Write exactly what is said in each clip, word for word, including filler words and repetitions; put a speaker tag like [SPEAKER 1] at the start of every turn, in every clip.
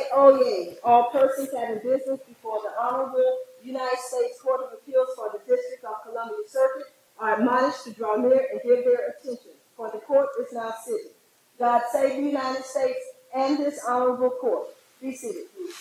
[SPEAKER 1] Oyez. All persons having business before the Honorable United States Court of Appeals for the District of Columbia Circuit are admonished to draw near and give their attention, for the court is now sitting. God save the United States and this honorable court. Be seated, please.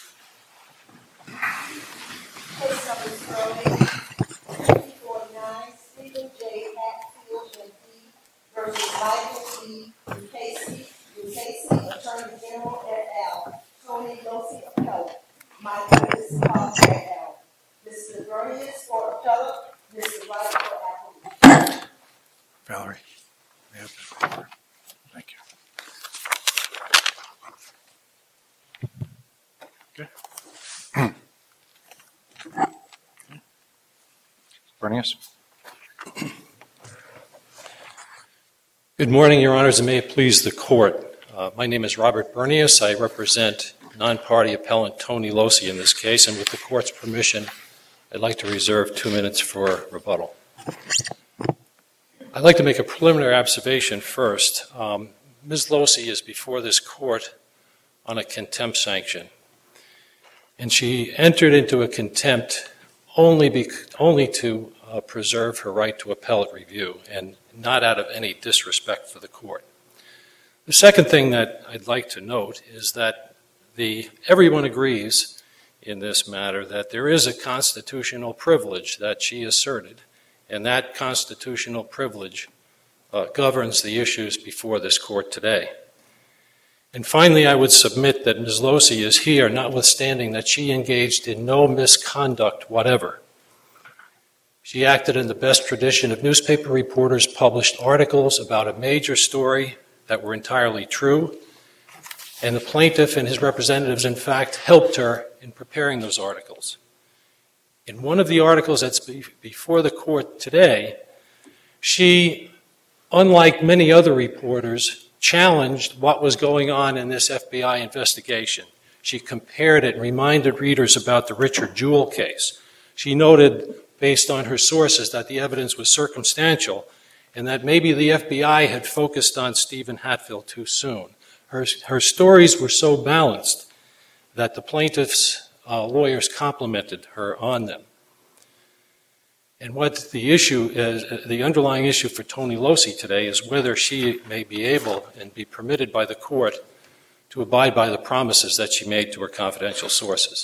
[SPEAKER 1] Case number zero eight forty-nine, Stephen J. Hatfield, M D versus Michael T. Casey, Casey, Attorney General et al. Tony Losey, appellate. Michael Isabel et al. Mister Bernius for appellate. Mister Wright for appellate.
[SPEAKER 2] Valerie, may I have that paper? Thank you. Okay. Bernius.
[SPEAKER 3] Good morning, Your Honors, and may it please the Court. Uh, my name is Robert Bernius. I represent non-party appellant Tony Losey in this case, and with the Court's permission, I'd like to reserve two minutes for rebuttal. I'd like to make a preliminary observation first. Um, Miz Losey is before this Court on a contempt sanction, and she entered into a contempt only, be, only to uh, preserve her right to appellate review, and not out of any disrespect for the Court. The second thing that I'd like to note is that the, everyone agrees in this matter that there is a constitutional privilege that she asserted, and that constitutional privilege uh, governs the issues before this Court today. And finally, I would submit that Miz Losey is here, notwithstanding that she engaged in no misconduct whatever. She acted in the best tradition of newspaper reporters, published articles about a major story that were entirely true, and the plaintiff and his representatives, in fact, helped her in preparing those articles. In one of the articles that's before the Court today, she, unlike many other reporters, challenged what was going on in this F B I investigation. She compared it and reminded readers about the Richard Jewell case. She noted, based on her sources, that the evidence was circumstantial and that maybe the F B I had focused on Stephen Hatfield too soon. Her, her stories were so balanced that the plaintiff's uh, lawyers complimented her on them. And what the issue is, the underlying issue for Tony Losey today is whether she may be able and be permitted by the Court to abide by the promises that she made to her confidential sources.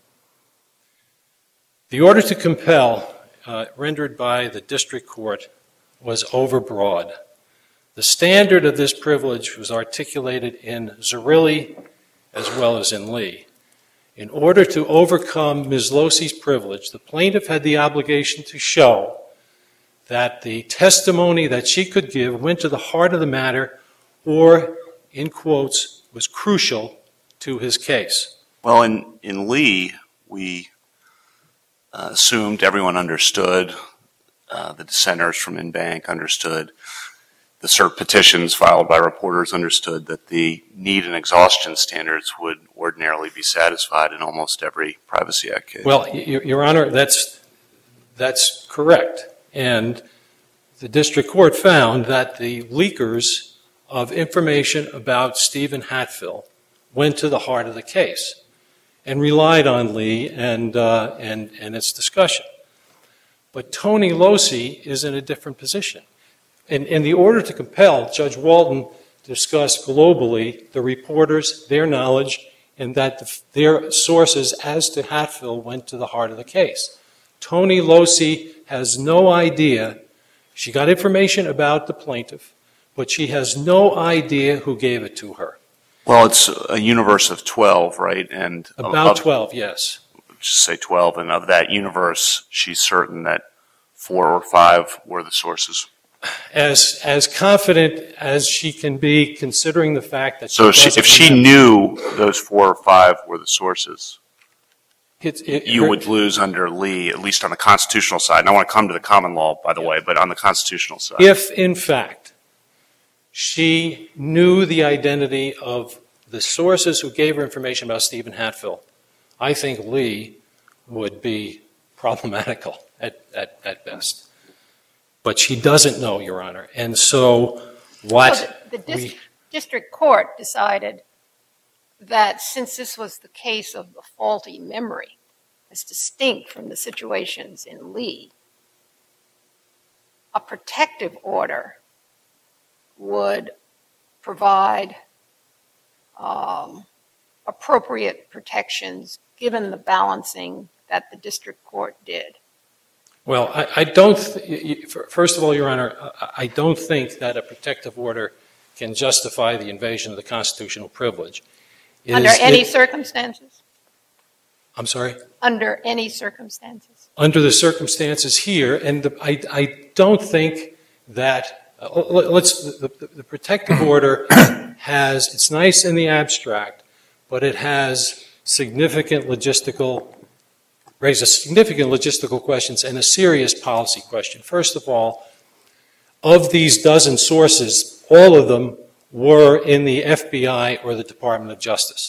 [SPEAKER 3] The order to compel, uh, rendered by the District Court, was overbroad. The standard of this privilege was articulated in Zerilli as well as in Lee. In order to overcome Miz Losey's privilege, the plaintiff had the obligation to show that the testimony that she could give went to the heart of the matter or, in quotes, was crucial to his case.
[SPEAKER 4] Well, in, in Lee, we uh, assumed everyone understood, uh, the dissenters from InBank understood, the cert petitions filed by reporters understood that the need and exhaustion standards would ordinarily be satisfied in almost every Privacy Act case.
[SPEAKER 3] Well, Your, Your Honor, that's, that's correct. And the District Court found that the leakers of information about Stephen Hatfield went to the heart of the case and relied on Lee and, uh, and, and its discussion. But Tony Losey is in a different position. In, in the order to compel, Judge Walton discussed globally the reporters, their knowledge, and that the, their sources as to Hatfield went to the heart of the case. Tony Losey has no idea. She got information about the plaintiff, but she has no idea who gave it to her.
[SPEAKER 4] Well, it's a universe of twelve, right? And
[SPEAKER 3] About
[SPEAKER 4] of,
[SPEAKER 3] twelve, yes.
[SPEAKER 4] Just say twelve, and of that universe, she's certain that four or five were the sources.
[SPEAKER 3] As as confident as she can be, considering the fact that.
[SPEAKER 4] So
[SPEAKER 3] she
[SPEAKER 4] if she, if she knew those four or five were the sources,
[SPEAKER 3] it, it,
[SPEAKER 4] you
[SPEAKER 3] her,
[SPEAKER 4] would lose under Lee, at least on the constitutional side. And I want to come to the common law, by the yeah. way, but on the constitutional side.
[SPEAKER 3] If, in fact, she knew the identity of the sources who gave her information about Stephen Hatfield, I think Lee would be problematical at, at, at best. But she doesn't know, Your Honor. And so what
[SPEAKER 5] well, the, the dis-
[SPEAKER 3] we...
[SPEAKER 5] district court decided that since this was the case of the faulty memory, as distinct from the situations in Lee, a protective order would provide um, appropriate protections given the balancing that the district court did.
[SPEAKER 3] Well, I, I don't, th- first of all, Your Honor, I don't think that a protective order can justify the invasion of the constitutional privilege. Is
[SPEAKER 5] Under any
[SPEAKER 3] it,
[SPEAKER 5] circumstances?
[SPEAKER 3] I'm sorry?
[SPEAKER 5] Under any circumstances.
[SPEAKER 3] Under the circumstances here, and the, I, I don't think that, uh, let's, the, the, the protective order has, it's nice in the abstract, but it has significant logistical, raises significant logistical questions and a serious policy question. First of all, of these dozen sources, all of them were in the F B I or the Department of Justice.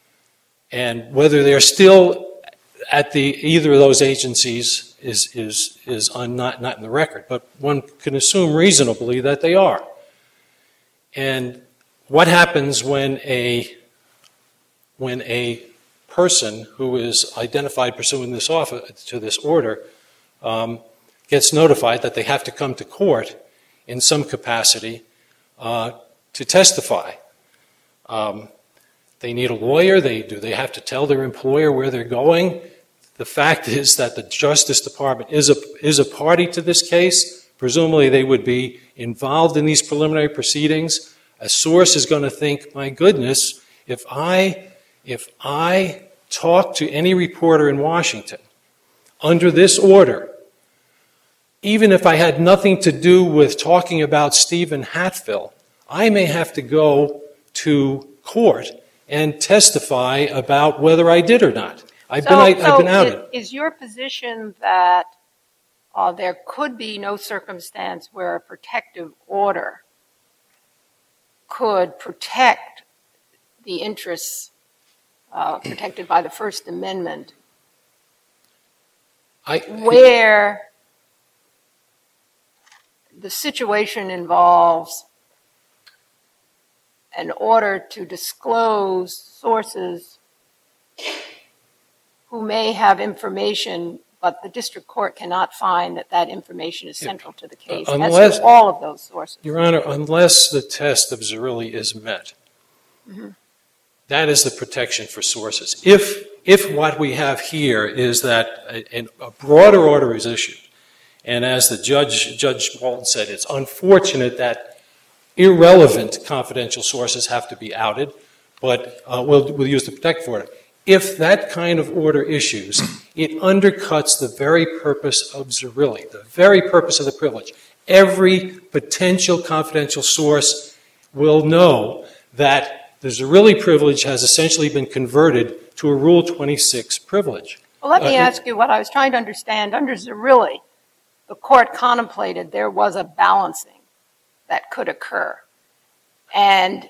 [SPEAKER 3] And whether they're still at the either of those agencies is is is on, not not in the record, but one can assume reasonably that they are. And what happens when a when a person who is identified pursuant this office, to this order um, gets notified that they have to come to court in some capacity uh, to testify? Um, they need a lawyer. They do. They have to tell their employer where they're going. The fact is that the Justice Department is a is a party to this case. Presumably, they would be involved in these preliminary proceedings. A source is going to think, "My goodness, if I if I talk to any reporter in Washington under this order, even if I had nothing to do with talking about Stephen Hatfill, I may have to go to court and testify about whether I did or not." I've
[SPEAKER 5] so,
[SPEAKER 3] been, I,
[SPEAKER 5] so
[SPEAKER 3] I've been outed.
[SPEAKER 5] Is, is your position that uh, there could be no circumstance where a protective order could protect the interests uh, protected by the First Amendment,
[SPEAKER 3] I,
[SPEAKER 5] where the situation involves an order to disclose sources who may have information, but the district court cannot find that that information is central to the case,
[SPEAKER 3] unless,
[SPEAKER 5] as to all of those sources?
[SPEAKER 3] Your Honor, unless the test of Zerilli is met, mm-hmm. that is the protection for sources. If, if what we have here is that a, a broader order is issued, and as the judge, Judge Walton said, it's unfortunate that irrelevant confidential sources have to be outed, but uh, we'll, we'll use the protective order. If that kind of order issues, it undercuts the very purpose of Zerilli, the very purpose of the privilege. Every potential confidential source will know that the Zerilli privilege has essentially been converted to a Rule twenty-six privilege.
[SPEAKER 5] Well, let me
[SPEAKER 3] uh,
[SPEAKER 5] ask you what I was trying to understand. Under Zerilli, the court contemplated there was a balancing that could occur. And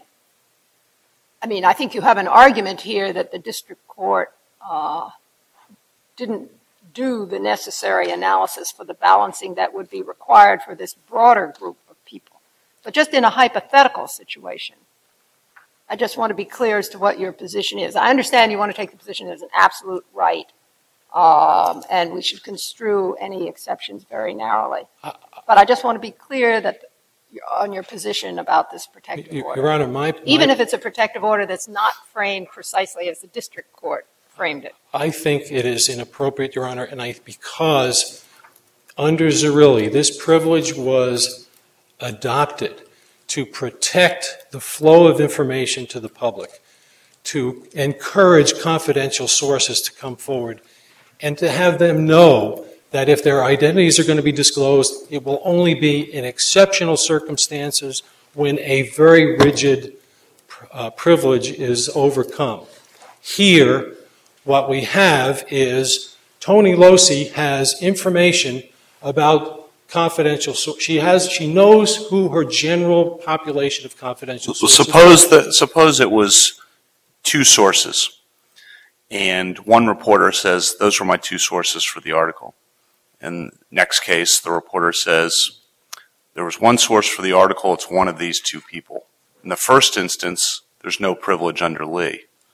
[SPEAKER 5] I mean, I think you have an argument here that the district court uh, didn't do the necessary analysis for the balancing that would be required for this broader group of people. But just in a hypothetical situation, I just want to be clear as to what your position is. I understand you want to take the position as an absolute right, um, and we should construe any exceptions very narrowly. But I just want to be clear that on your position about this protective
[SPEAKER 3] Your,
[SPEAKER 5] order.
[SPEAKER 3] Your Honor, my, my...
[SPEAKER 5] Even if it's a protective order that's not framed precisely as the district court framed it.
[SPEAKER 3] I think it is inappropriate, Your Honor, and I, because under Zerilli, this privilege was adopted to protect the flow of information to the public, to encourage confidential sources to come forward, and to have them know that if their identities are going to be disclosed, it will only be in exceptional circumstances when a very rigid uh, privilege is overcome. Here, what we have is Toni Losey has information about confidential sources. She has, she knows who her general population of confidential sources
[SPEAKER 4] well, suppose that, suppose it was two sources, and one reporter says, those were my two sources for the article. And next case, the reporter says, there was one source for the article, it's one of these two people. In the first instance, there's no privilege under Lee.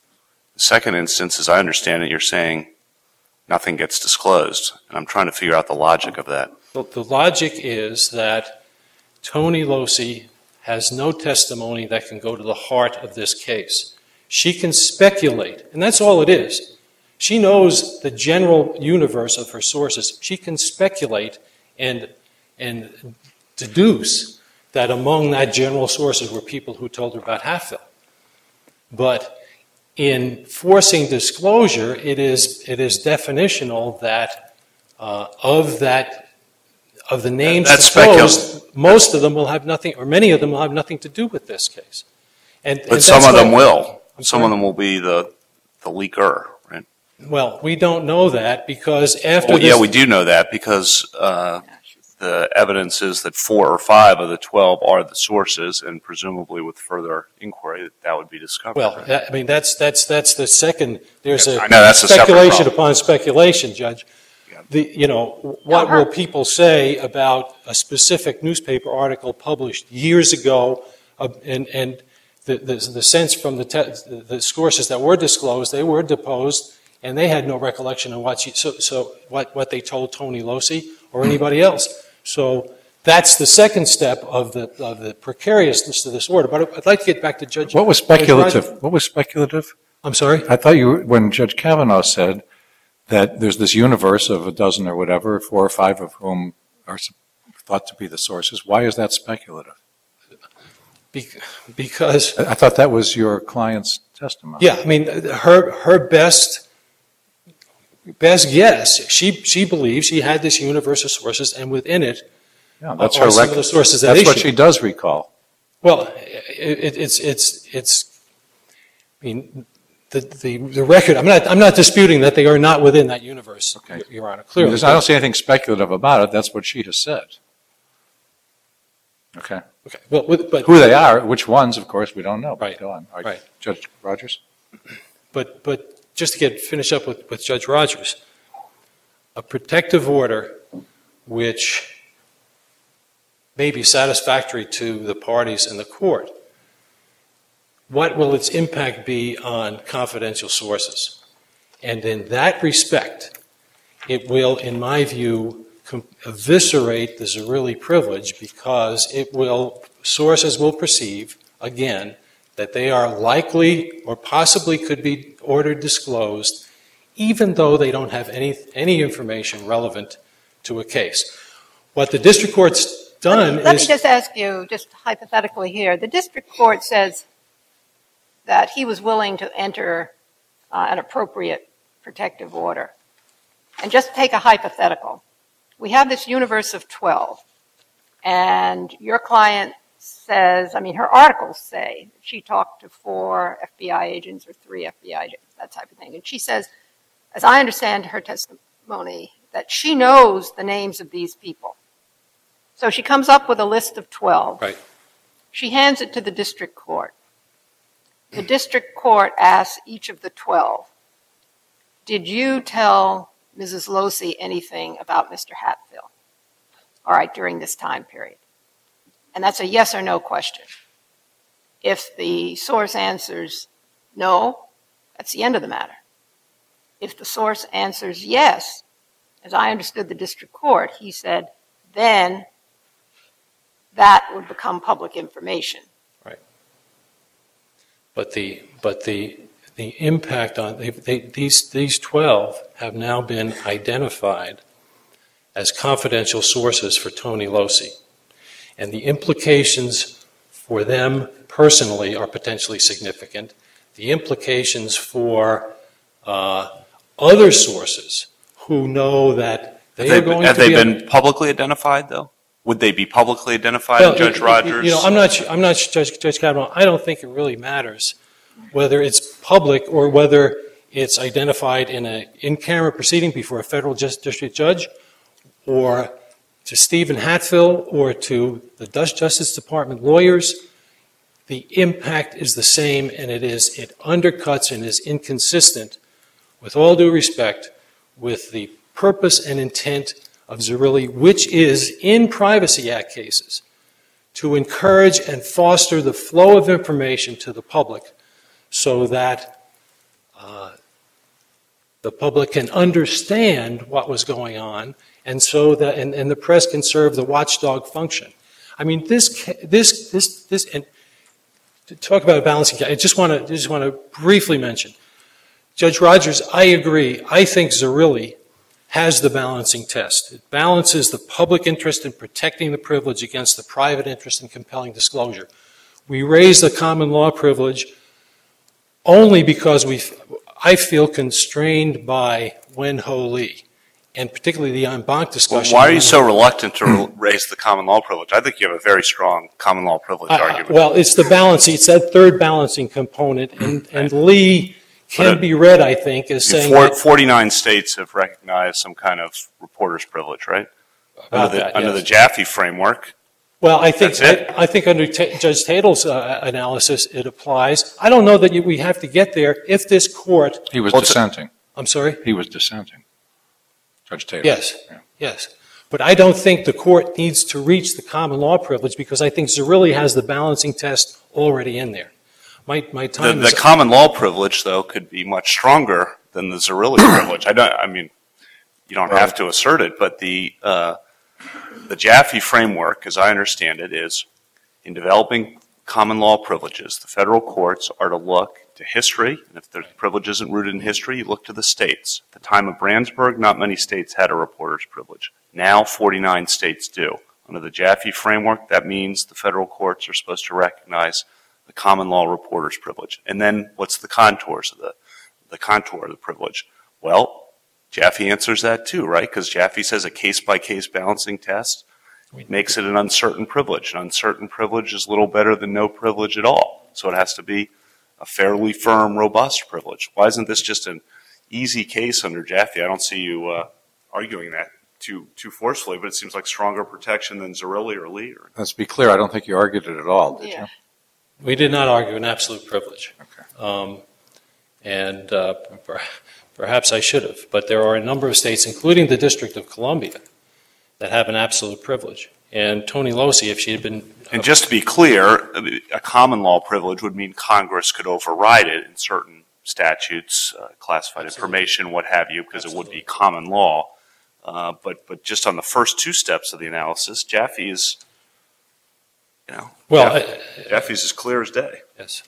[SPEAKER 4] The second instance, as I understand it, you're saying nothing gets disclosed. And I'm trying to figure out the logic of that.
[SPEAKER 3] The, the logic is that Tony Losey has no testimony that can go to the heart of this case. She can speculate, and that's all it is. She knows the general universe of her sources. She can speculate and, and deduce that among that general sources were people who told her about Hatfield. But in forcing disclosure, it is, it is definitional that uh, of that of the names
[SPEAKER 4] That's
[SPEAKER 3] disclosed, most of them will have nothing, or many of them will have nothing to do with this case. And,
[SPEAKER 4] But
[SPEAKER 3] and
[SPEAKER 4] some
[SPEAKER 3] that's
[SPEAKER 4] of them
[SPEAKER 3] why-
[SPEAKER 4] will.
[SPEAKER 3] I'm
[SPEAKER 4] Some
[SPEAKER 3] sorry?
[SPEAKER 4] of them will be the, the leaker, right?
[SPEAKER 3] Well, we don't know that because after
[SPEAKER 4] Well,
[SPEAKER 3] this,
[SPEAKER 4] yeah, we do know that because uh, the evidence is that four or five of the twelve are the sources, and presumably with further inquiry, that, that would be discovered.
[SPEAKER 3] well,
[SPEAKER 4] right?
[SPEAKER 3] that, I mean, that's that's that's the second. There's
[SPEAKER 4] Yes,
[SPEAKER 3] a
[SPEAKER 4] I know, that's a separate
[SPEAKER 3] speculation
[SPEAKER 4] problem.
[SPEAKER 3] upon speculation, Judge.
[SPEAKER 4] Yeah.
[SPEAKER 3] The you know what
[SPEAKER 5] her-
[SPEAKER 3] will people say about a specific newspaper article published years ago, uh, and and the the, the sense from the te- the sources that were disclosed, they were deposed, and they had no recollection of what she, so so what what they told Tony Losey or anybody else. So that's the second step of the of the precariousness of this order. But I'd like to get back to Judge.
[SPEAKER 2] What was
[SPEAKER 3] Judge Rogers.
[SPEAKER 2] speculative? What was speculative?
[SPEAKER 3] I'm sorry.
[SPEAKER 2] I thought you, when Judge Kavanaugh said that there's this universe of a dozen or whatever, four or five of whom are thought to be the sources. Why is that speculative?
[SPEAKER 3] Be- because
[SPEAKER 2] I I thought that was your client's testimony.
[SPEAKER 3] yeah, I mean her her best best guess. She she believes she had this universe of sources, and within it,
[SPEAKER 2] Yeah, that's
[SPEAKER 3] are
[SPEAKER 2] her
[SPEAKER 3] some of
[SPEAKER 2] record.
[SPEAKER 3] the sources that
[SPEAKER 2] That's
[SPEAKER 3] they
[SPEAKER 2] what
[SPEAKER 3] should-
[SPEAKER 2] she does recall.
[SPEAKER 3] well, it, it, it's it's it's. I mean, the, the the record. I'm not I'm not disputing that they are not within that universe.
[SPEAKER 2] Okay.
[SPEAKER 3] Your Honor,
[SPEAKER 2] I,
[SPEAKER 3] clearly.
[SPEAKER 2] mean, I don't see anything speculative about it. That's what she has said. Okay.
[SPEAKER 3] Okay. Well, with, but
[SPEAKER 2] Who they are, which ones, of course, we don't know.
[SPEAKER 3] Right,
[SPEAKER 2] Go on. All
[SPEAKER 3] right.
[SPEAKER 2] Judge Rogers?
[SPEAKER 3] But, but just to get, finish up with, with Judge Rogers, a protective order which may be satisfactory to the parties in the court, what will its impact be on confidential sources? And in that respect, it will, in my view, com- eviscerate the Zerilli privilege because it will, sources will perceive, again, that they are likely or possibly could be ordered disclosed, even though they don't have any, any information relevant to a case. What the district court's done
[SPEAKER 5] Let me, let
[SPEAKER 3] is...
[SPEAKER 5] me just ask you, just hypothetically here. The district court says that he was willing to enter uh, an appropriate protective order. And just take a hypothetical. We have this universe of twelve, and your client says, I mean, her articles say she talked to four F B I agents or three F B I agents, that type of thing. And she says, as I understand her testimony, that she knows the names of these people. So she comes up with a list of twelve.
[SPEAKER 3] Right.
[SPEAKER 5] She hands it to the district court. The district court asks each of the twelve, did you tell Missus Losey anything about Mister Hatfield? All right, during this time period. And that's a yes or no question. If the source answers no, that's the end of the matter. If the source answers yes, as I understood the district court, he said, then that would become public information.
[SPEAKER 3] Right. But the but the the impact on they, they, these these twelve have now been identified as confidential sources for Tony Losey, and the implications for them personally are potentially significant. The implications for uh, other sources who know that they
[SPEAKER 4] Have
[SPEAKER 3] are
[SPEAKER 4] they,
[SPEAKER 3] going
[SPEAKER 4] have
[SPEAKER 3] to
[SPEAKER 4] they
[SPEAKER 3] be
[SPEAKER 4] been publicly identified, though? Would they be publicly identified,
[SPEAKER 3] Well,
[SPEAKER 4] Judge
[SPEAKER 3] you-
[SPEAKER 4] Rogers?
[SPEAKER 3] You know, I'm not, su- I'm not, su- Judge, Judge Kavanaugh, I don't think it really matters whether it's public or whether it's identified in a in-camera proceeding before a federal just, district judge or to Stephen Hatfield or to the Dutch Justice Department lawyers. The impact is the same, and it is, it undercuts and is inconsistent, with all due respect, with the purpose and intent of Zerilli, which is, in Privacy Act cases, to encourage and foster the flow of information to the public so that uh, the public can understand what was going on, and so that and, and the press can serve the watchdog function. I mean, this this this this and to talk about a balancing, I just want to just want to briefly mention, Judge Rogers, I agree. I think Zerilli has the balancing test. It balances the public interest in protecting the privilege against the private interest in compelling disclosure. We raise the common law privilege only because we, I feel constrained by Wen Ho Lee, and particularly the en banc discussion.
[SPEAKER 4] Well, why are you so reluctant to raise the common law privilege? I think you have a very strong common law privilege
[SPEAKER 3] uh,
[SPEAKER 4] argument.
[SPEAKER 3] Well, it's the balancing, it's that third balancing component, and, and Lee can be read, I think, as saying
[SPEAKER 4] Four,
[SPEAKER 3] that,
[SPEAKER 4] forty-nine states have recognized some kind of reporter's privilege, right? Under the,
[SPEAKER 3] that,
[SPEAKER 4] under
[SPEAKER 3] yes.
[SPEAKER 4] the Jaffe framework.
[SPEAKER 3] Well, I think
[SPEAKER 4] That's it.
[SPEAKER 3] I, I think under T- Judge Tatel's uh, analysis, it applies. I don't know that you, we have to get there if this court.
[SPEAKER 2] He was
[SPEAKER 4] Well, it's a-
[SPEAKER 2] dissenting.
[SPEAKER 3] I'm sorry.
[SPEAKER 2] He was dissenting. Judge Taylor.
[SPEAKER 3] Yes,
[SPEAKER 2] Yeah.
[SPEAKER 3] yes. But I don't think the court needs to reach the common law privilege because I think Zerilli has the balancing test already in there. My my
[SPEAKER 4] The,
[SPEAKER 3] time
[SPEAKER 4] the
[SPEAKER 3] is
[SPEAKER 4] common law privilege, though, could be much stronger than the Zerilli privilege. I don't. I mean, you don't have to assert it, but the uh, the Jaffe framework, as I understand it, is in developing common law privileges, the federal courts are to look to history, and if the privilege isn't rooted in history, you look to the states. At the time of Brandsburg, not many states had a reporter's privilege. Now, forty-nine states do. Under the Jaffe framework, that means the federal courts are supposed to recognize the common law reporter's privilege. And then what's the contours of the, the contour of the privilege? Well, Jaffe answers that too, right? Because Jaffe says a case-by-case balancing test makes it an uncertain privilege. An uncertain privilege is little better than no privilege at all. So it has to be a fairly firm, robust privilege. Why isn't this just an easy case under Jaffe? I don't see you uh, arguing that too too forcefully, but it seems like stronger protection than Zerilli or Lee. Or...
[SPEAKER 2] Let's be clear, I don't think you argued it at all, did
[SPEAKER 5] Yeah.
[SPEAKER 2] you?
[SPEAKER 3] We did not argue an absolute privilege.
[SPEAKER 2] Okay.
[SPEAKER 3] Um, and uh, per- perhaps I should have, but there are a number of states, including the District of Columbia, that have an absolute privilege. And Tony Losi, if she had been...
[SPEAKER 4] And just to be clear, a common law privilege would mean Congress could override it in certain statutes, uh, classified
[SPEAKER 3] Absolutely.
[SPEAKER 4] information, what have you, because it would
[SPEAKER 3] Absolutely.
[SPEAKER 4] be common law. Uh, but but just on the first two steps of the analysis, Jaffe is, you know,
[SPEAKER 3] Well,
[SPEAKER 4] Jaffe,
[SPEAKER 3] I-
[SPEAKER 4] Jaffe's as clear as day.
[SPEAKER 3] yes.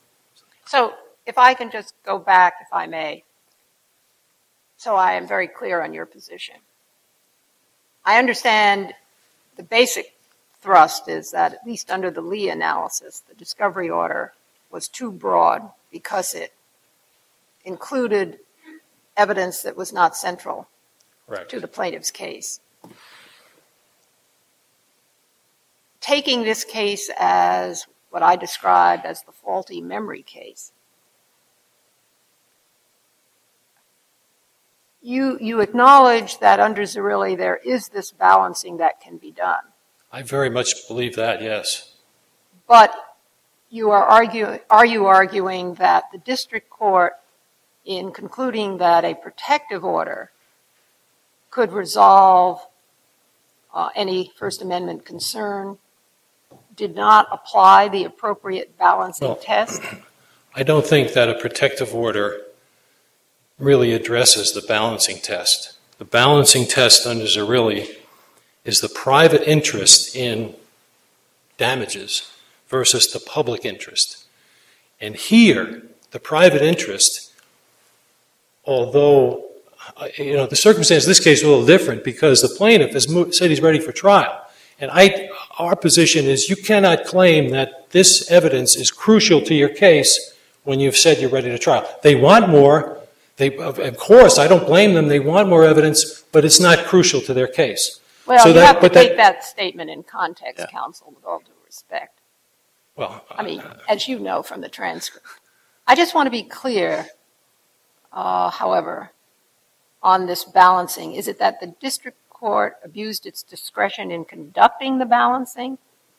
[SPEAKER 5] So if I can just go back, if I may, so I am very clear on your position. I understand the basic thrust is that, at least under the Lee analysis, the discovery order was too broad because it included evidence that was not central
[SPEAKER 3] Correct.
[SPEAKER 5] to the plaintiff's case. Taking this case as what I described as the faulty memory case, you, you acknowledge that under Zerilli there is this balancing that can be done.
[SPEAKER 3] I very much believe that, yes.
[SPEAKER 5] But you are, argue, are you arguing that the district court, in concluding that a protective order could resolve uh, any First Amendment concern, did not apply the appropriate balancing
[SPEAKER 3] Well,
[SPEAKER 5] test?
[SPEAKER 3] I don't think that a protective order really addresses the balancing test. The balancing test under Zerilli is the private interest in damages versus the public interest. And here, the private interest, although, uh, you know, the circumstance of this case is a little different because the plaintiff has mo- said he's ready for trial. And I, our position is you cannot claim that this evidence is crucial to your case when you've said you're ready to trial. They want more. They, of course, I don't blame them. They want more evidence, but it's not crucial to their case.
[SPEAKER 5] Well,
[SPEAKER 3] So
[SPEAKER 5] you
[SPEAKER 3] that-
[SPEAKER 5] have to
[SPEAKER 3] but that-
[SPEAKER 5] take that statement in context,
[SPEAKER 4] Yeah.
[SPEAKER 5] counsel, with all due respect.
[SPEAKER 3] Well,
[SPEAKER 5] I mean, as you know from the transcript. I just want to be clear, uh, however, on this balancing. Is it that the district court abused its discretion in conducting the balancing?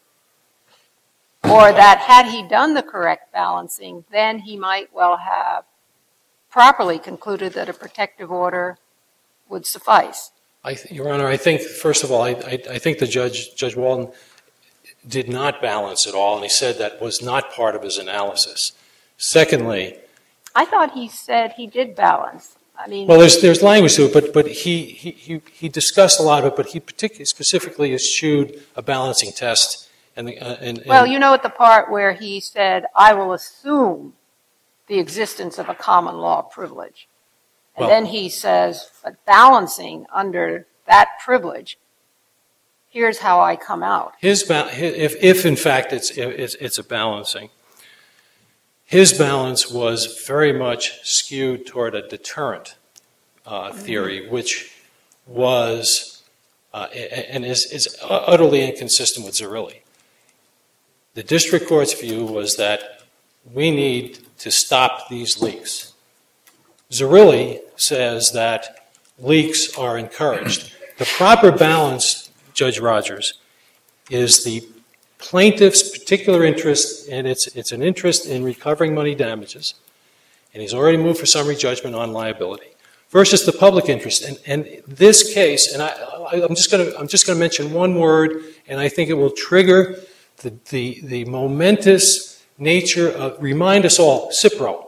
[SPEAKER 5] Or that had he done the correct balancing, then he might well have properly concluded that a protective order would suffice?
[SPEAKER 3] I, Your Honor, I think, first of all, I, I, I think the judge, Judge Walden, did not balance at all, and he said that was not part of his analysis. Secondly,
[SPEAKER 5] I thought he said he did balance. I mean,
[SPEAKER 3] Well, there's, there's language to it, but, but he, he, he- he discussed a lot of it, but he particularly, specifically eschewed a balancing test. And, the, uh, and, and
[SPEAKER 5] well, you know, at the part where he said, I will assume the existence of a common law privilege. And
[SPEAKER 3] Well-
[SPEAKER 5] then he says, but balancing under that privilege, here's how I come out.
[SPEAKER 3] his, ba- if, if in fact it's, it's, it's a balancing, his balance was very much skewed toward a deterrent uh, theory, which was, uh, and is, is utterly inconsistent with Zerilli. The district court's view was that we need to stop these leaks. Zerilli says that leaks are encouraged. The proper balance, Judge Rogers, is the plaintiff's particular interest, and it's, it's an interest in recovering money damages, and he's already moved for summary judgment on liability, versus the public interest. And, and this case, and I, I, I'm just going to I'm just going to mention one word, and I think it will trigger the, the, the momentous nature of, remind us all, Cipro.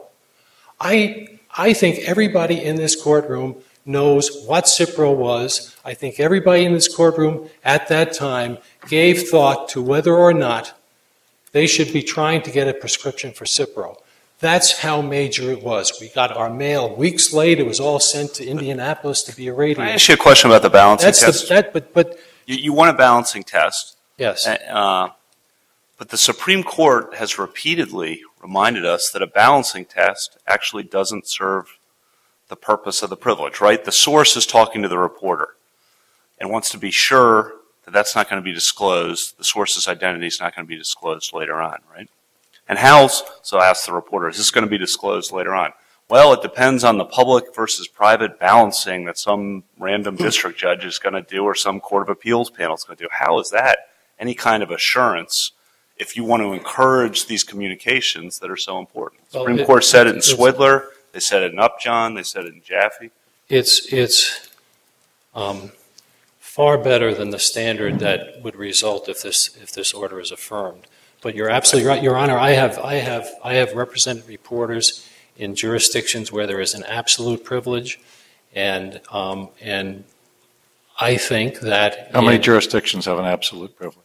[SPEAKER 3] I, I think everybody in this courtroom knows what Cipro was. I think everybody in this courtroom at that time gave thought to whether or not they should be trying to get a prescription for Cipro. That's how major it was. We got our mail weeks late. It was all sent to Indianapolis to be
[SPEAKER 4] Can I
[SPEAKER 3] irradiated.
[SPEAKER 4] ask you a question about the balancing
[SPEAKER 3] That's
[SPEAKER 4] test?
[SPEAKER 3] the, that, but, but,
[SPEAKER 4] You, you want a balancing test,
[SPEAKER 3] yes.
[SPEAKER 4] uh, but the Supreme Court has repeatedly reminded us that a balancing test actually doesn't serve the purpose of the privilege, right? The source is talking to the reporter and wants to be sure that that's not going to be disclosed. The source's identity is not going to be disclosed later on, right? And how's, so I asked the reporter, is this going to be disclosed later on? Well, it depends on the public versus private balancing that some random district judge is going to do or some court of appeals panel is going to do. How is that any kind of assurance if you want to encourage these communications that are so important? The
[SPEAKER 3] Well,
[SPEAKER 4] Supreme
[SPEAKER 3] it-
[SPEAKER 4] Court said it in
[SPEAKER 3] it's-
[SPEAKER 4] Swidler. They said it in Upjohn. They said it in Jaffe.
[SPEAKER 3] It's, it's um, far better than the standard that would result if this, if this order is affirmed. But you're absolutely right, Your Honor. I have, I have, I have represented reporters in jurisdictions where there is an absolute privilege, and um, and I think that
[SPEAKER 2] How many
[SPEAKER 3] in-
[SPEAKER 2] jurisdictions have an absolute privilege?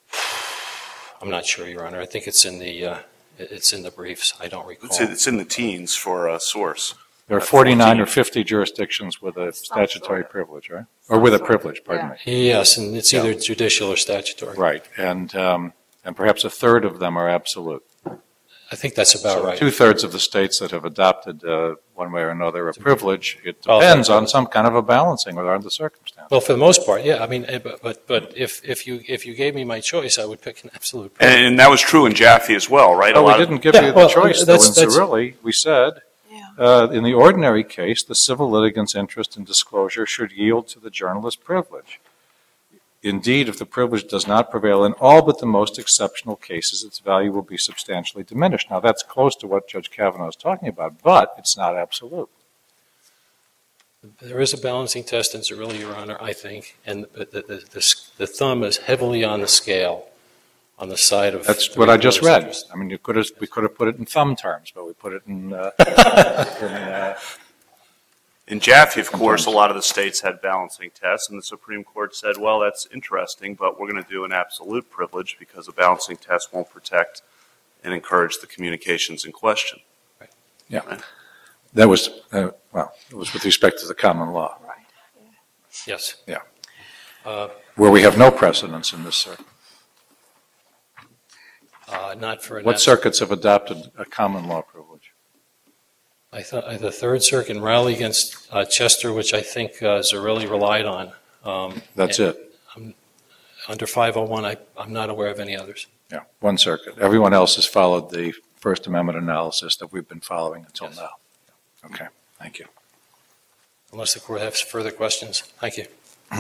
[SPEAKER 3] I'm not sure, Your Honor. I think it's in the uh, it's in the briefs. I don't recall.
[SPEAKER 4] It's in, it's in the teens for a source.
[SPEAKER 2] There are
[SPEAKER 4] Uh,
[SPEAKER 2] forty-nine or
[SPEAKER 4] fourteen.
[SPEAKER 2] fifty jurisdictions with a
[SPEAKER 5] Some
[SPEAKER 2] statutory
[SPEAKER 5] sort of-
[SPEAKER 2] privilege, right? Or with a privilege, pardon me.
[SPEAKER 3] Yes, and it's either judicial or statutory.
[SPEAKER 2] Right, and, um, and perhaps a third of them are absolute.
[SPEAKER 3] I think that's about right.
[SPEAKER 2] Two-thirds of the states that have adopted, uh, one way or another, a privilege, it
[SPEAKER 3] Well,
[SPEAKER 2] depends
[SPEAKER 3] that-
[SPEAKER 2] on some kind of a balancing or the circumstance.
[SPEAKER 3] Well, for the most part, yeah. I mean, eh, but but, but if, if you if you gave me my choice, I would pick an absolute privilege.
[SPEAKER 4] And, and that was true in Jaffe as well, right?
[SPEAKER 2] No,
[SPEAKER 4] A
[SPEAKER 2] we
[SPEAKER 4] lot of-
[SPEAKER 2] didn't give
[SPEAKER 3] Yeah,
[SPEAKER 2] you the
[SPEAKER 3] well,
[SPEAKER 2] choice, though,
[SPEAKER 3] that's-
[SPEAKER 2] in
[SPEAKER 3] that's-
[SPEAKER 2] Cirilli. We said,
[SPEAKER 5] Yeah.
[SPEAKER 2] uh, in the ordinary case, the civil litigant's interest in disclosure should yield to the journalist's privilege. Indeed, if the privilege does not prevail in all but the most exceptional cases, its value will be substantially diminished. Now, that's close to what Judge Kavanaugh is talking about, but it's not absolute.
[SPEAKER 3] There is a balancing test in Zerilli, Your Honor, I think, and the, the, the, the, the thumb is heavily on the scale on the side of.
[SPEAKER 2] That's
[SPEAKER 3] the
[SPEAKER 2] what I just
[SPEAKER 3] reporter's
[SPEAKER 2] read.
[SPEAKER 3] interest.
[SPEAKER 2] I mean, you could have, we could have put it in thumb terms, but we put it in, uh, in uh,
[SPEAKER 4] In Jaffe, of course, a lot of the states had balancing tests, and the Supreme Court said, well, that's interesting, but we're going to do an absolute privilege because a balancing test won't protect and encourage the communications in question.
[SPEAKER 2] that was, uh, well, it was with respect to the common law,
[SPEAKER 5] Right.
[SPEAKER 3] Yes.
[SPEAKER 2] Yeah.
[SPEAKER 3] Uh,
[SPEAKER 2] where we have no precedence in this circuit.
[SPEAKER 3] uh, not for an.
[SPEAKER 2] What
[SPEAKER 3] abs-
[SPEAKER 2] circuits have adopted a common law privilege?
[SPEAKER 3] I thought the Third Circuit rally against uh, Chester, which I think uh, Zerilli relied on. Um,
[SPEAKER 2] That's
[SPEAKER 3] and
[SPEAKER 2] it.
[SPEAKER 3] Under five oh one, I, I'm not aware of any others.
[SPEAKER 2] Yeah, one circuit. Everyone else has followed the First Amendment analysis that we've been following until
[SPEAKER 3] Yes.
[SPEAKER 2] now. Okay, thank you.
[SPEAKER 3] Unless the court has further questions. Thank you.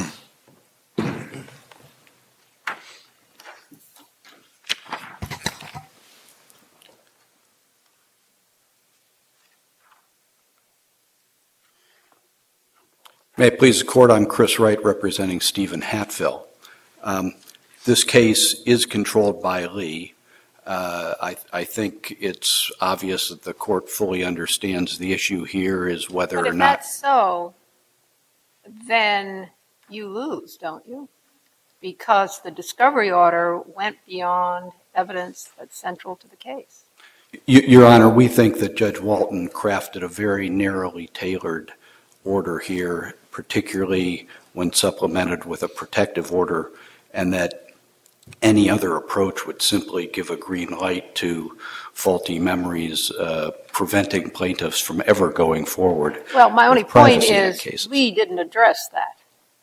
[SPEAKER 6] May it please the court, I'm Chris Wright representing Stephen Hatfill. Um, this case is controlled by Lee. Uh, I, I think it's obvious that the court fully understands the issue here is whether
[SPEAKER 5] But
[SPEAKER 6] or
[SPEAKER 5] if
[SPEAKER 6] not.
[SPEAKER 5] that's so, then you lose, don't you? Because the discovery order went beyond evidence that's central to the case.
[SPEAKER 6] Y- Your Honor, we think that Judge Walton crafted a very narrowly tailored order here, particularly when supplemented with a protective order, and that any other approach would simply give a green light to faulty memories, uh, preventing plaintiffs from ever going forward.
[SPEAKER 5] Well, my only
[SPEAKER 6] with
[SPEAKER 5] point
[SPEAKER 6] Privacy Act
[SPEAKER 5] is
[SPEAKER 6] cases.
[SPEAKER 5] Lee didn't address that.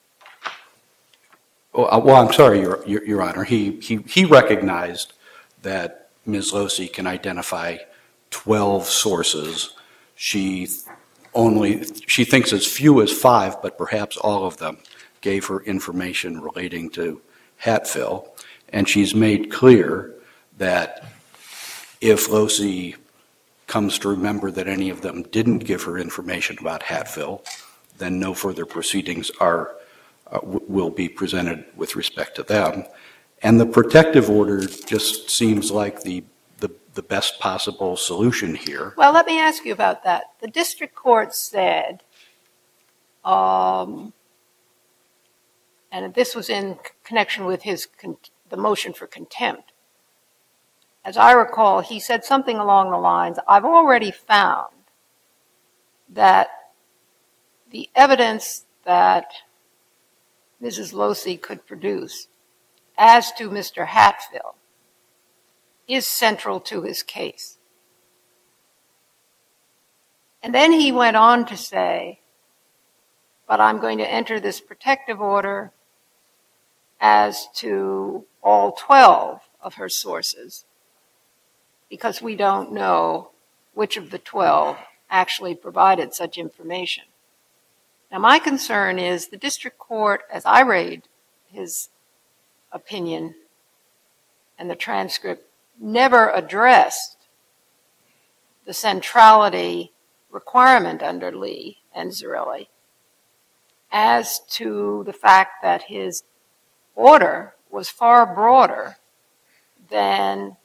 [SPEAKER 6] Oh, uh, Well, I'm sorry, Your, Your, Your Honor. He, he, he recognized that Miz Losey can identify twelve sources. She only, she thinks as few as five, but perhaps all of them gave her information relating to Hatfill. And she's made clear that if Losey comes to remember that any of them didn't give her information about Hatfill, then no further proceedings are uh, w- will be presented with respect to them. And the protective order just seems like the, the, the best possible solution here.
[SPEAKER 5] Well, let me ask you about that. The district court said, um, and this was in connection with his con- the motion for contempt. As I recall, he said something along the lines, I've already found that the evidence that Missus Losey could produce as to Mister Hatfill is central to his case. And then he went on to say, but I'm going to enter this protective order as to all twelve of her sources, because we don't know which of the twelve actually provided such information. Now, my concern is the district court, as I read his opinion and the transcript, never addressed the centrality requirement under Lee and Zarelli as to the fact that his order was far broader than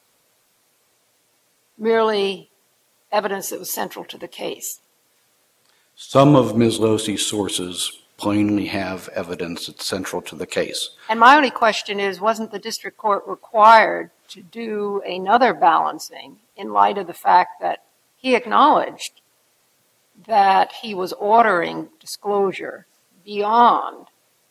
[SPEAKER 5] merely evidence that was central to the case.
[SPEAKER 6] Some of Miz Losey's sources plainly have evidence that's central to the case.
[SPEAKER 5] And my only question is, wasn't the district court required to do another balancing in light of the fact that he acknowledged that he was ordering disclosure beyond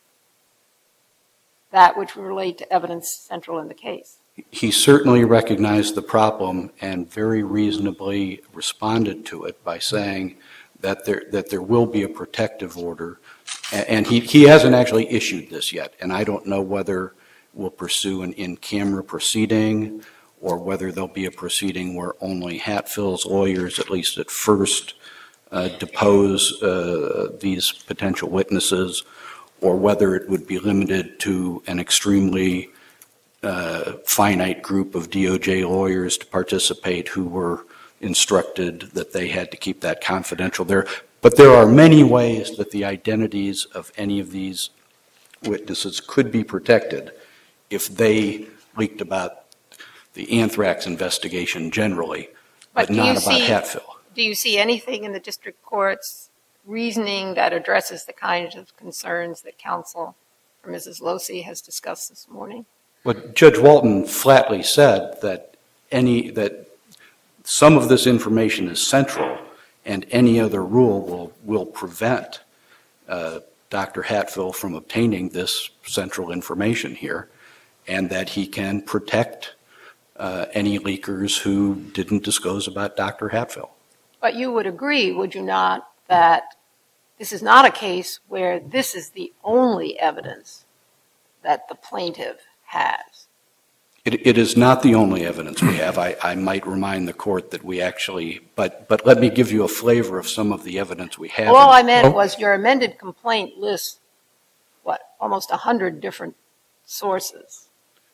[SPEAKER 5] that which would relate to evidence central in the case?
[SPEAKER 6] He certainly recognized the problem and very reasonably responded to it by saying that there that there will be a protective order. And he, he hasn't actually issued this yet, and I don't know whether we'll pursue an in-camera proceeding or whether there'll be a proceeding where only Hatfill's lawyers, at least at first, uh, depose uh, these potential witnesses, or whether it would be limited to an extremely uh, finite group of D O J lawyers to participate who were instructed that they had to keep that confidential. There, but there are many ways that the identities of any of these witnesses could be protected if they leaked about the anthrax investigation generally, but,
[SPEAKER 5] But do
[SPEAKER 6] not
[SPEAKER 5] you
[SPEAKER 6] about
[SPEAKER 5] see-
[SPEAKER 6] Hatfill.
[SPEAKER 5] Do you see anything in the district court's reasoning that addresses the kinds of concerns that counsel for Missus Losey has discussed this morning?
[SPEAKER 6] But Judge Walton flatly said that any that some of this information is central, and any other rule will will prevent uh, Doctor Hatfill from obtaining this central information here, and that he can protect uh, any leakers who didn't disclose about Doctor Hatfill.
[SPEAKER 5] But you would agree, would you not, that this is not a case where this is the only evidence that the plaintiff has?
[SPEAKER 6] It, it is not the only evidence we have. I, I might remind the court that we actually, but, but let me give you a flavor of some of the evidence we have.
[SPEAKER 5] All I meant was your amended complaint lists, what, almost a hundred different sources.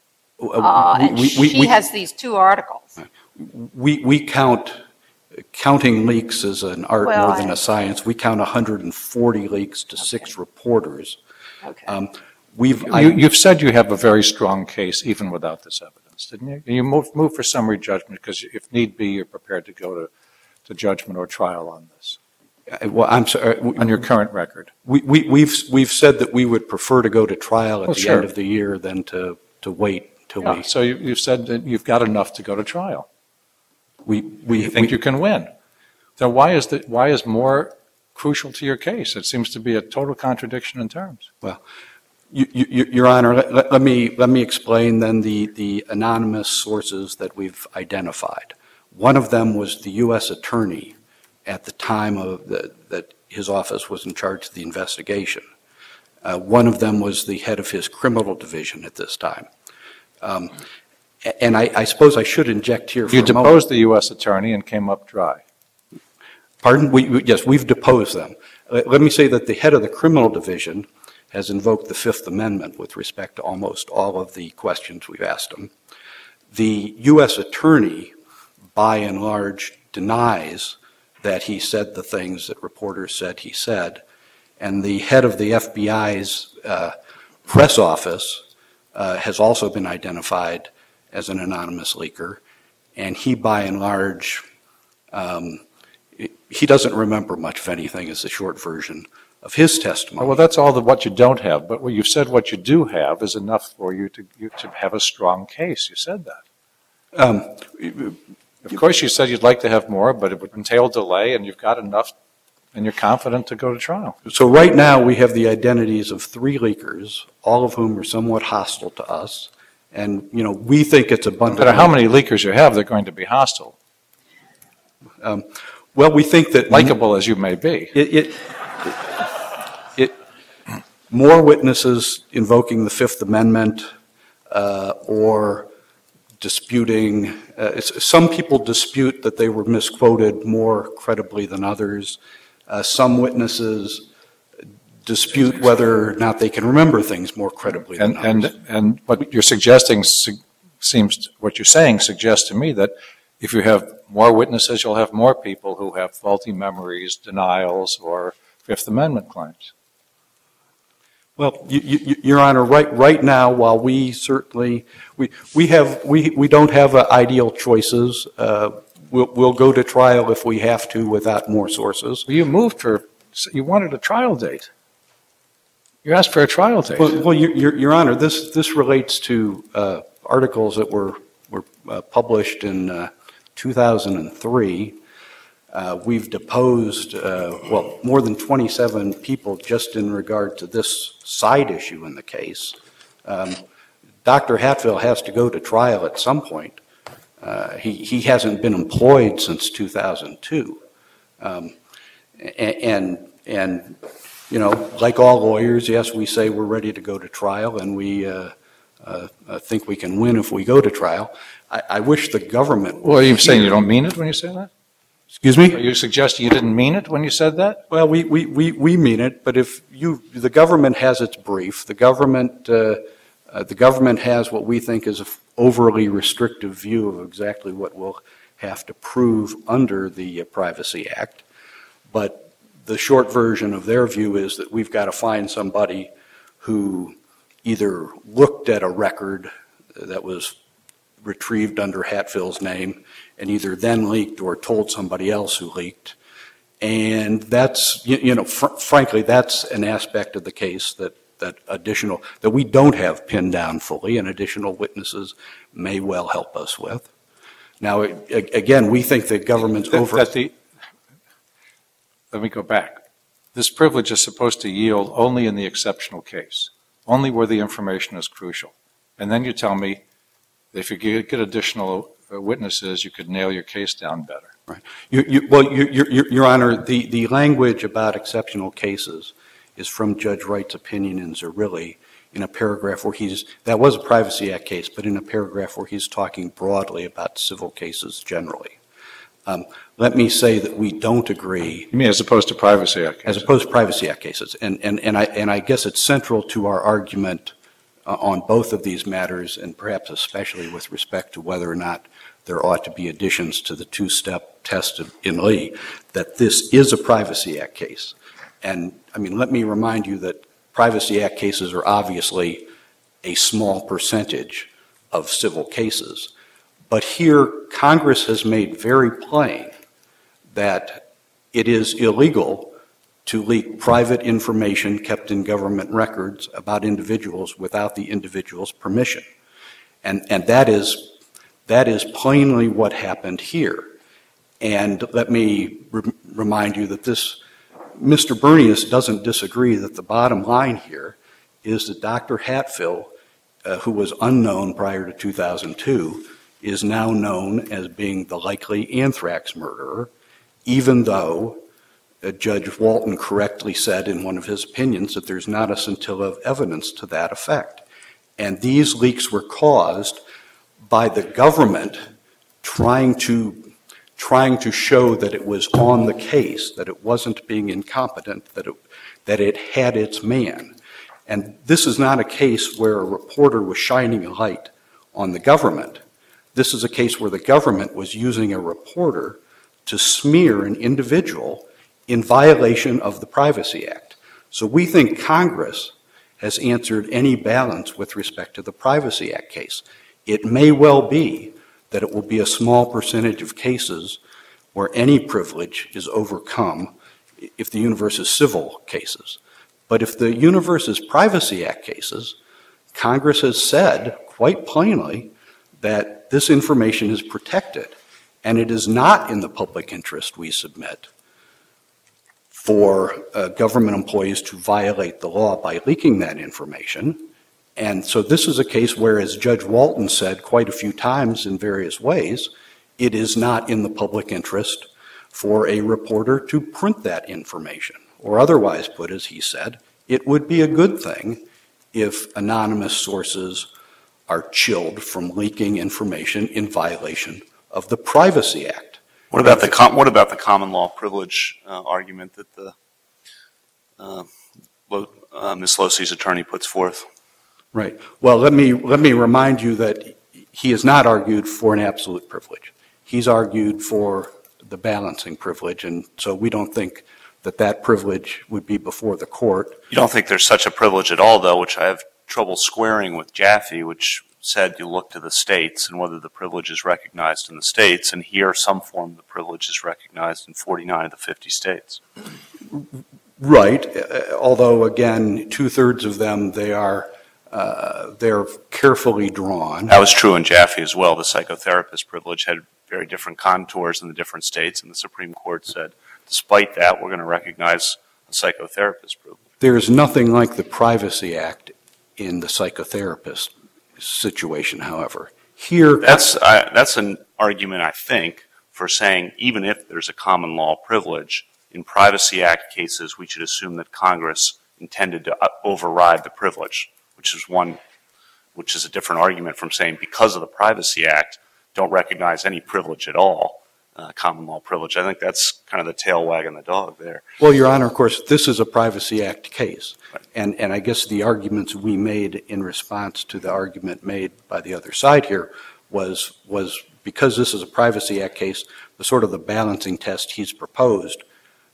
[SPEAKER 5] Uh, and
[SPEAKER 6] we, we,
[SPEAKER 5] she
[SPEAKER 6] we,
[SPEAKER 5] has these two articles.
[SPEAKER 6] we, we count, counting leaks as an art
[SPEAKER 5] Well,
[SPEAKER 6] more than
[SPEAKER 5] I-
[SPEAKER 6] a science. We count one hundred forty leaks to six reporters.
[SPEAKER 5] Okay.
[SPEAKER 6] Um, We've, I-
[SPEAKER 2] You, you've said you have a very strong case even without this evidence. evidence, didn't you? You moved, moved for summary judgment because if need be, you're prepared to go to, to judgment or trial on this,
[SPEAKER 6] Uh, Well, I'm sorry. uh,
[SPEAKER 2] on your current record.
[SPEAKER 6] We, we, we've, we've said that we would prefer to go to trial at
[SPEAKER 2] Oh,
[SPEAKER 6] the
[SPEAKER 2] sure.
[SPEAKER 6] end of the year than to, to wait till
[SPEAKER 2] Yeah,
[SPEAKER 6] we,
[SPEAKER 2] so you, you've said that you've got enough to go to trial.
[SPEAKER 6] we, we
[SPEAKER 2] You think
[SPEAKER 6] we-
[SPEAKER 2] you can win. So why is that, why is more crucial to your case? It seems to be a total contradiction in terms.
[SPEAKER 6] You- you- Your Honor, let- let let me, let me explain then the, the anonymous sources that we've identified. One of them was the U S attorney at the time of the, that his office was in charge of the investigation. Uh, One of them was the head of his criminal division at this time. Um, a- And I, I suppose I should inject here for
[SPEAKER 2] You
[SPEAKER 6] a moment.
[SPEAKER 2] deposed the U S attorney and came up dry.
[SPEAKER 6] Pardon? We, we- yes, we've deposed them. Let let me say that the head of the criminal division has invoked the Fifth Amendment with respect to almost all of the questions we've asked him. The U S attorney, by and large, denies that he said the things that reporters said he said. And the head of the F B I's uh, press office uh, has also been identified as an anonymous leaker. And he, by and large, um, he doesn't remember much of anything, is the short version of his testimony.
[SPEAKER 2] Well, that's all the, what you don't have, but what you've said what you do have is enough for you to, you to have a strong case. You said that.
[SPEAKER 6] Um,
[SPEAKER 2] Of course, you said you'd like to have more, but it would entail delay, and you've got enough, and you're confident to go to trial.
[SPEAKER 6] So right now, we have the identities of three leakers, all of whom are somewhat hostile to us. And, you know, we think it's
[SPEAKER 2] No
[SPEAKER 6] abundantly...
[SPEAKER 2] matter how many leakers you have, they're going to be hostile,
[SPEAKER 6] Um, Well, we think that...
[SPEAKER 2] likable as you may be.
[SPEAKER 6] It, it, it, more witnesses invoking the Fifth Amendment uh, or disputing, uh, it's- some people dispute that they were misquoted more credibly than others. Uh, Some witnesses dispute whether or not they can remember things more credibly than
[SPEAKER 2] And,
[SPEAKER 6] others.
[SPEAKER 2] and, and what you're suggesting su- seems, what you're saying suggests to me that if you have more witnesses, you'll have more people who have faulty memories, denials, or Fifth Amendment claims.
[SPEAKER 6] Well, you, you, Your Honor, right, right now, while we certainly, we, we have, we, we don't have uh, ideal choices. Uh, we'll, we'll go to trial if we have to without more sources.
[SPEAKER 2] Well, you moved for, you wanted a trial date. You asked for a trial date.
[SPEAKER 6] Well, well, Your, Your, Your Honor, this, this relates to uh, articles that were, were uh, published in uh, two thousand three. Uh, we've deposed, uh, well, more than twenty-seven people just in regard to this side issue in the case. Um, Doctor Hatfield has to go to trial at some point. Uh, he, he hasn't been employed since two thousand two. Um, a- and, and, you know, like all lawyers, yes, we say we're ready to go to trial, and we uh, uh, uh, think we can win if we go to trial. I, I wish the government.
[SPEAKER 2] Well, are you saying you
[SPEAKER 6] here-
[SPEAKER 2] don't mean it when you say that?
[SPEAKER 6] Excuse
[SPEAKER 2] Are
[SPEAKER 6] me?
[SPEAKER 2] you suggesting you didn't mean it when you said that?
[SPEAKER 6] Well, we, we, we, we mean it, but if you, the government has its brief, the government, uh, uh, the government has what we think is an overly restrictive view of exactly what we'll have to prove under the uh, Privacy Act. But the short version of their view is that we've got to find somebody who either looked at a record that was retrieved under Hatfield's name and either then leaked or told somebody else who leaked. And that's, you, you know, fr- frankly, that's an aspect of the case that, that additional, that we don't have pinned down fully, and additional witnesses may well help us with. Now, a- again, we think the government's
[SPEAKER 2] That-
[SPEAKER 6] over.
[SPEAKER 2] that the- let me go back. This privilege is supposed to yield only in the exceptional case, only where the information is crucial. And then you tell me that if you get get additional uh, witnesses, you could nail your case down better.
[SPEAKER 6] Right. You, you, well, you, you, Your Your Honor, the, the language about exceptional cases is from Judge Wright's opinion in Zerilli in a paragraph where he's, that was a Privacy Act case, but in a paragraph where he's talking broadly about civil cases generally. Um, let me say that we don't agree,
[SPEAKER 2] You mean as opposed to Privacy Act
[SPEAKER 6] as
[SPEAKER 2] cases?
[SPEAKER 6] opposed to Privacy Act cases, and, and, and, I, and I guess it's central to our argument uh, on both of these matters, and perhaps especially with respect to whether or not there ought to be additions to the two-step test of- in Lee, that this is a Privacy Act case. And, I mean, let me remind you that Privacy Act cases are obviously a small percentage of civil cases. But here, Congress has made very plain that it is illegal to leak private information kept in government records about individuals without the individual's permission. And, and that is, that is plainly what happened here. And let me re- remind you that this, Mister Bernius doesn't disagree that the bottom line here is that Doctor Hatfill, uh, who was unknown prior to two thousand two, is now known as being the likely anthrax murderer, even though uh, Judge Walton correctly said in one of his opinions that there's not a scintilla of evidence to that effect. And these leaks were caused by the government trying to trying to show that it was on the case, that it wasn't being incompetent, that it, that it had its man. And this is not a case where a reporter was shining a light on the government. This is a case where the government was using a reporter to smear an individual in violation of the Privacy Act. So we think Congress has answered any balance with respect to the Privacy Act case. It may well be that it will be a small percentage of cases where any privilege is overcome if the universe is civil cases. But if the universe is Privacy Act cases, Congress has said quite plainly that this information is protected, and it is not in the public interest, we submit, for uh, government employees to violate the law by leaking that information. And so this is a case where, as Judge Walton said quite a few times in various ways, it is not in the public interest for a reporter to print that information. Or otherwise put, as he said, it would be a good thing if anonymous sources are chilled from leaking information in violation of the Privacy Act.
[SPEAKER 4] What about the com- what about the common law privilege uh, argument that the uh, Lo- uh, Miz Losey's attorney puts forth?
[SPEAKER 6] Right. Well, let me let me remind you that he has not argued for an absolute privilege. He's argued for the balancing privilege, and so we don't think that that privilege would be before the court.
[SPEAKER 4] You don't think there's such a privilege at all, though, which I have trouble squaring with Jaffe, which said you look to the states and whether the privilege is recognized in the states, and here some form of the privilege is recognized in forty-nine of the fifty states.
[SPEAKER 6] Right. Uh, although, again, two-thirds of them, they are uh, they're carefully drawn.
[SPEAKER 4] That was true in Jaffe as well. The psychotherapist privilege had very different contours in the different states, and the Supreme Court said, despite that, we're going to recognize a psychotherapist privilege.
[SPEAKER 6] There is nothing like the Privacy Act in the psychotherapist situation, however. Here,
[SPEAKER 4] That's, I, that's an argument, I think, for saying even if there's a common law privilege, in Privacy Act cases, we should assume that Congress intended to override the privilege, which is one, which is a different argument from saying because of the Privacy Act, don't recognize any privilege at all, uh, common law privilege. I think that's kind of the tail wagging the dog there.
[SPEAKER 6] well, Your Honor, of course, this is a Privacy Act case. And, and I guess the arguments we made in response to the argument made by the other side here was, was because this is a Privacy Act case, the sort of the balancing test he's proposed,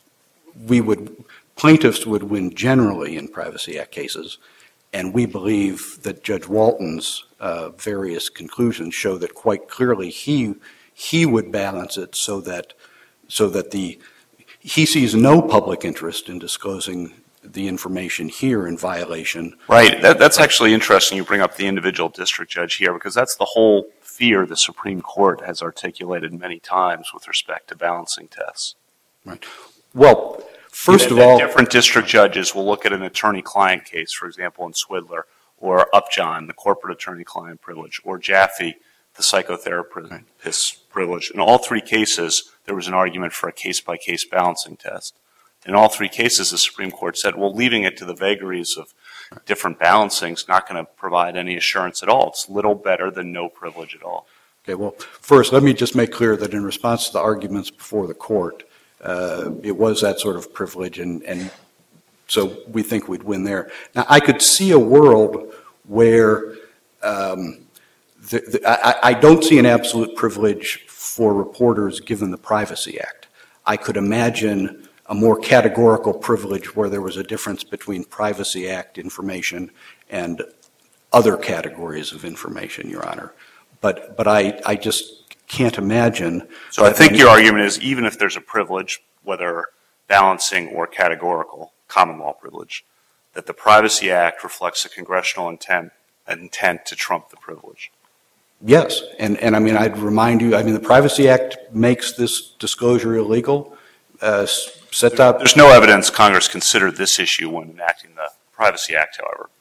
[SPEAKER 6] we would, plaintiffs would win generally in Privacy Act cases, and we believe that Judge Walton's uh, various conclusions show that quite clearly he he would balance it so that so that the he sees no public interest in disclosing the information here in violation.
[SPEAKER 4] Right. That, that's actually interesting you bring up the individual district judge here, because that's the whole fear the Supreme Court has articulated many times with respect to balancing tests.
[SPEAKER 6] Right. Well, first
[SPEAKER 4] that,
[SPEAKER 6] of all,
[SPEAKER 4] different district judges will look at an attorney-client case, for example, in Swidler, or Upjohn, the corporate attorney-client privilege, or Jaffe, the psychotherapist right. privilege. In all three cases, there was an argument for a case-by-case balancing test. In all three cases, the Supreme Court said, well, leaving it to the vagaries of different balancing is not going to provide any assurance at all. It's little better than no privilege at all.
[SPEAKER 6] Okay, well, first, let me just make clear that in response to the arguments before the court, uh, it was that sort of privilege, and, and so we think we'd win there. Now, I could see a world where um, the, the, I, I don't see an absolute privilege for reporters given the Privacy Act. I could imagine a more categorical privilege where there was a difference between Privacy Act information and other categories of information, Your Honor. But, but I, I just can't imagine.
[SPEAKER 4] So I think your argument is even if there's a privilege, whether balancing or categorical, common law privilege, that the Privacy Act reflects a congressional intent, intent to trump the privilege.
[SPEAKER 6] Yes, and, and I mean, I'd remind you, I mean, the Privacy Act makes this disclosure illegal, uh, set up.
[SPEAKER 4] There's no evidence Congress considered this issue when enacting the Privacy Act, however.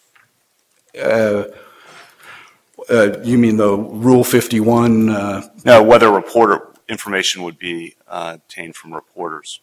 [SPEAKER 6] Uh, uh, you mean the Rule fifty-one? Uh,
[SPEAKER 4] no, whether reporter information would be uh, obtained from reporters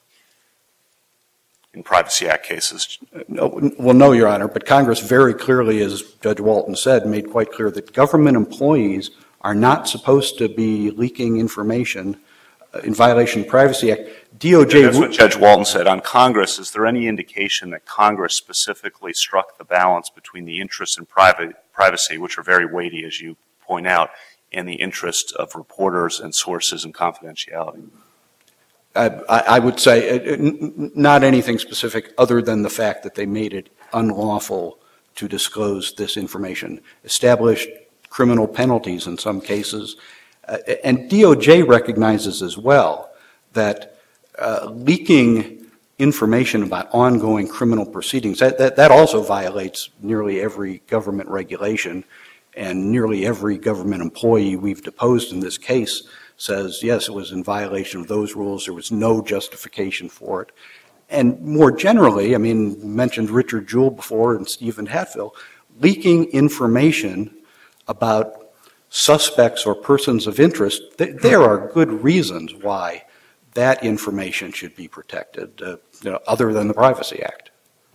[SPEAKER 4] in Privacy Act cases.
[SPEAKER 6] No, well, no, Your Honor, but Congress very clearly, as Judge Walton said, made quite clear that government employees are not supposed to be leaking information uh, in violation of the Privacy Act. D O J.
[SPEAKER 4] Yeah, that's what Judge Walton said. On Congress, is there any indication that Congress specifically struck the balance between the interests in private privacy, which are very weighty, as you point out, and the interests of reporters and sources and confidentiality?
[SPEAKER 6] I, I would say uh, n- not anything specific other than the fact that they made it unlawful to disclose this information, established criminal penalties in some cases, uh, and D O J recognizes as well that uh, leaking information about ongoing criminal proceedings, that, that, that also violates nearly every government regulation, and nearly every government employee we've deposed in this case says, yes, it was in violation of those rules. There was no justification for it. And more generally, I mean, mentioned Richard Jewell before and Stephen Hatfield, leaking information about suspects or persons of interest, th- there are good reasons why that information should be protected, uh, you know, other than the Privacy Act.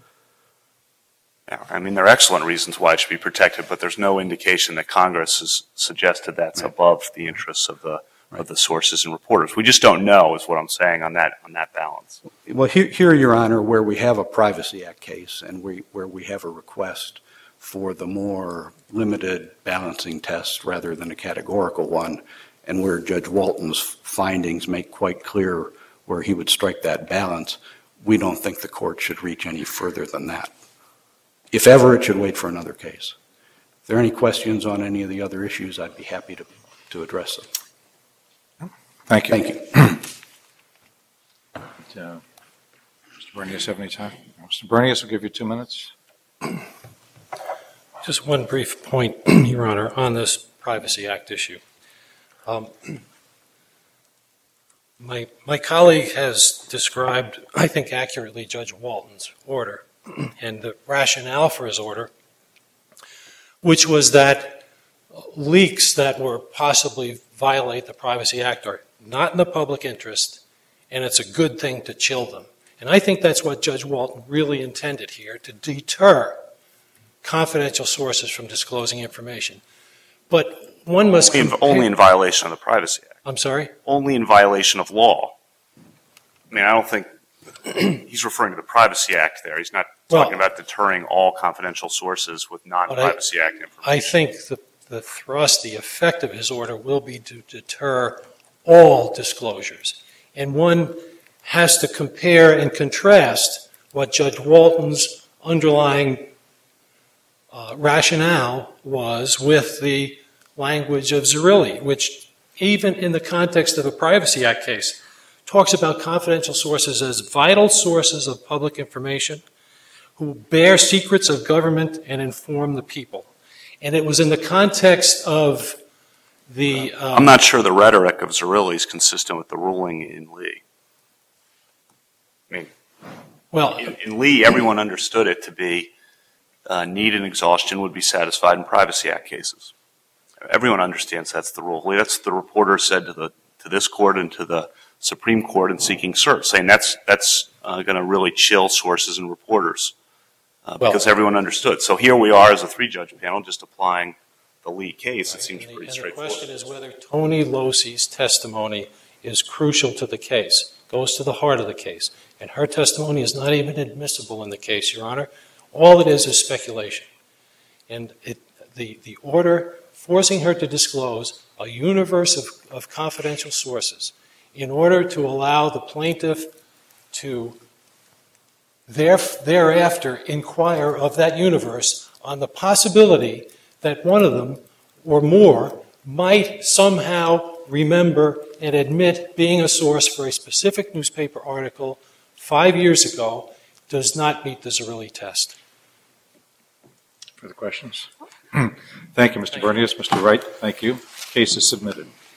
[SPEAKER 4] Yeah, I mean, there are excellent reasons why it should be protected, but there's no indication that Congress has suggested that's right. above the interests of the Right. of the sources and reporters. We just don't know, is what I'm saying on that on that balance.
[SPEAKER 6] Well, here, here, Your Honor, where we have a Privacy Act case and we, where we have a request for the more limited balancing test rather than a categorical one, and where Judge Walton's findings make quite clear where he would strike that balance, we don't think the court should reach any further than that. If ever, it should wait for another case. If there are any questions on any of the other issues, I'd be happy to, to address them.
[SPEAKER 2] Thank you.
[SPEAKER 6] Thank you.
[SPEAKER 2] uh, Mister Bernius, have any time? Mister Bernius, will give you two minutes.
[SPEAKER 3] Just one brief point, Your Honor, on this Privacy Act issue. Um, my, my colleague has described, I think accurately, Judge Walton's order and the rationale for his order, which was that leaks that were possibly violate the Privacy Act are not in the public interest, and it's a good thing to chill them. And I think that's what Judge Walton really intended here, to deter confidential sources from disclosing information. But one must
[SPEAKER 4] only,
[SPEAKER 3] compare,
[SPEAKER 4] only in violation of the Privacy Act.
[SPEAKER 3] I'm sorry?
[SPEAKER 4] Only in violation of law. I mean, I don't think he's referring to the Privacy Act there. He's not talking well, about deterring all confidential sources with non-Privacy Act information.
[SPEAKER 3] I think the, the thrust, the effect of his order will be to deter all disclosures. And one has to compare and contrast what Judge Walton's underlying uh, rationale was with the language of Zerilli, which even in the context of a Privacy Act case talks about confidential sources as vital sources of public information who bear secrets of government and inform the people. And it was in the context of the... Um,
[SPEAKER 4] I'm not sure the rhetoric of Zerilli is consistent with the ruling in Lee. I mean,
[SPEAKER 3] well,
[SPEAKER 4] in, in Lee, everyone understood it to be uh, need and exhaustion would be satisfied in Privacy Act cases. Everyone understands that's the rule. That's what the reporter said to the to this court and to the Supreme Court in seeking cert, saying that's that's uh, going to really chill sources and reporters uh,
[SPEAKER 3] well,
[SPEAKER 4] because everyone understood. So here we are as a three-judge panel just applying the Lee case. It seems
[SPEAKER 3] and
[SPEAKER 4] pretty
[SPEAKER 3] the,
[SPEAKER 4] straightforward.
[SPEAKER 3] And the question is whether Tony Losey's testimony is crucial to the case, goes to the heart of the case. And her testimony is not even admissible in the case, Your Honor. All it is is speculation. And it, the, the order forcing her to disclose a universe of, of confidential sources in order to allow the plaintiff to there, thereafter inquire of that universe on the possibility that one of them or more might somehow remember and admit being a source for a specific newspaper article five years ago does not meet the Zerilli test.
[SPEAKER 2] Further questions? Thank you, Mister Bernius. Mister Wright, thank you. Case is submitted.